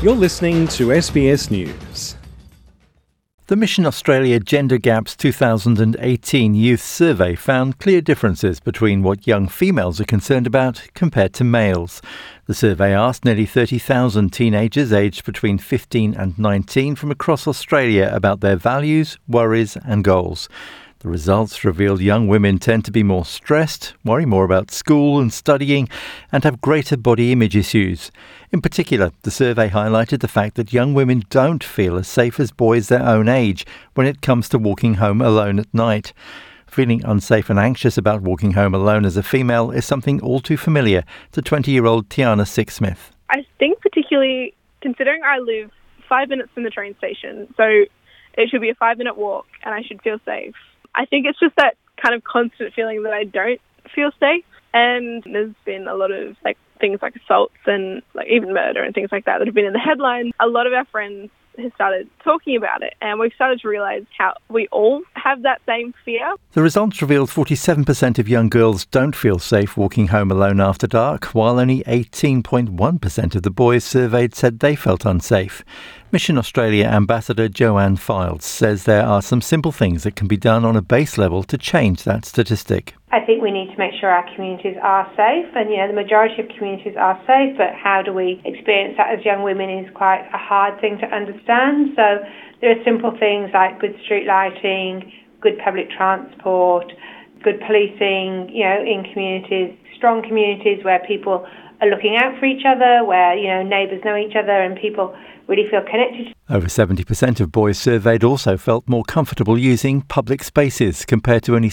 You're listening to SBS News. The Mission Australia Gender Gaps 2018 Youth Survey found clear differences between what young females are concerned about compared to males. The survey asked nearly 30,000 teenagers aged between 15 and 19 from across Australia about their values, worries and goals. The results revealed young women tend to be more stressed, worry more about school and studying, and have greater body image issues. In particular, the survey highlighted the fact that young women don't feel as safe as boys their own age when it comes to walking home alone at night. Feeling unsafe and anxious about walking home alone as a female is something all too familiar to 20-year-old Tiana Sixsmith. I think particularly considering I live 5 minutes from the train station, so it should be a 5-minute walk and I should feel safe. I think it's just that kind of constant feeling that I don't feel safe. And there's been a lot of things like assaults and even murder and things like that have been in the headlines. A lot of our friends have started talking about it, and we've started to realise how we all have that same fear. The results revealed 47% of young girls don't feel safe walking home alone after dark, while only 18.1% of the boys surveyed said they felt unsafe. Mission Australia Ambassador Joanne Files says there are some simple things that can be done on a base level to change that statistic. I think we need to make sure our communities are safe, and the majority of communities are safe, but how do we experience that as young women is quite a hard thing to understand. So there are simple things like good street lighting, good public transport, good policing, in communities, strong communities where people are looking out for each other, where, neighbours know each other and people really feel connected. Over 70% of boys surveyed also felt more comfortable using public spaces compared to only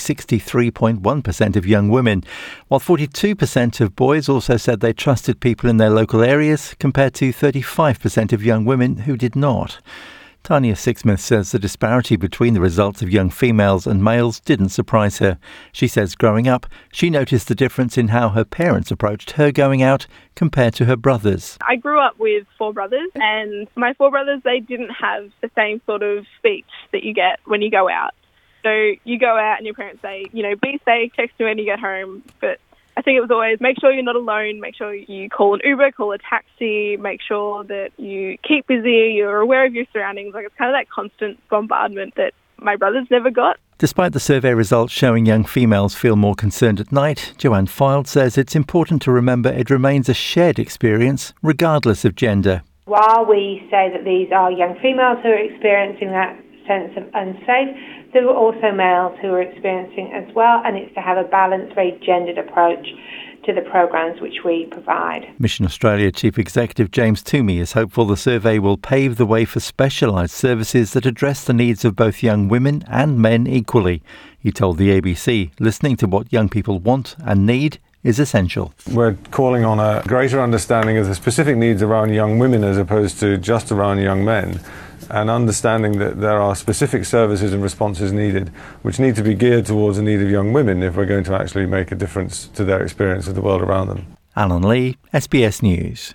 63.1% of young women, while 42% of boys also said they trusted people in their local areas compared to 35% of young women who did not. Tanya Sixsmith says the disparity between the results of young females and males didn't surprise her. She says growing up, she noticed the difference in how her parents approached her going out compared to her brothers. I grew up with 4 brothers, and my 4 brothers, they didn't have the same sort of speech that you get when you go out. So you go out and your parents say, be safe, text me when you get home, but I think it was always make sure you're not alone, make sure you call an Uber, call a taxi, make sure that you keep busy, you're aware of your surroundings. It's kind of that constant bombardment that my brothers never got. Despite the survey results showing young females feel more concerned at night, Joanne Files says it's important to remember it remains a shared experience regardless of gender. While we say that these are young females who are experiencing that sense of unsafe, there are also males who are experiencing as well, and it's to have a balanced, very gendered approach to the programs which we provide. Mission Australia Chief Executive James Toomey is hopeful the survey will pave the way for specialised services that address the needs of both young women and men equally. He told the ABC, listening to what young people want and need is essential. We're calling on a greater understanding of the specific needs around young women as opposed to just around young men, and understanding that there are specific services and responses needed which need to be geared towards the need of young women if we're going to actually make a difference to their experience of the world around them. Alan Lee, SBS News.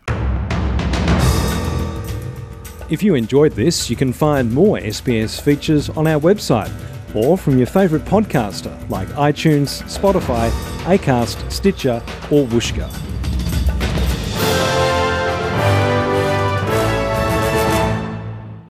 If you enjoyed this, you can find more SBS features on our website or from your favourite podcaster like iTunes, Spotify, Acast, Stitcher or Whooshkaa.